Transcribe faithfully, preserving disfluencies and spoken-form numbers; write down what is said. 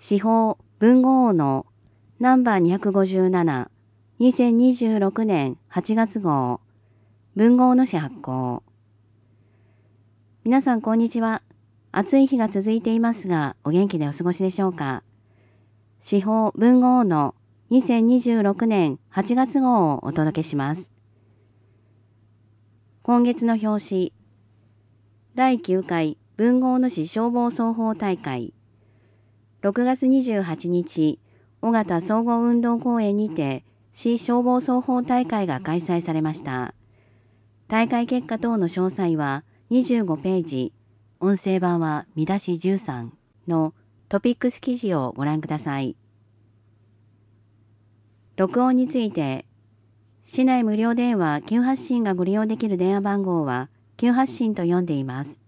司法文豪王のナンバーにひゃくごじゅうなな、にせんにじゅうろくねんはちがつ号、文豪の誌発行。皆さんこんにちは。暑い日が続いていますが、お元気でお過ごしでしょうか。司法文豪王のにせんにじゅうろくねんはちがつ号をお届けします。今月の表紙、だいきゅうかい文豪の誌消防操法大会、ろくがつにじゅうはちにち、尾形総合運動公園にて市消防操法大会が開催されました。大会結果等の詳細はにじゅうごページ、音声版は見出しじゅうさんのトピックス記事をご覧ください。録音について、市内無料電話急発進がご利用できる電話番号は急発進と読んでいます。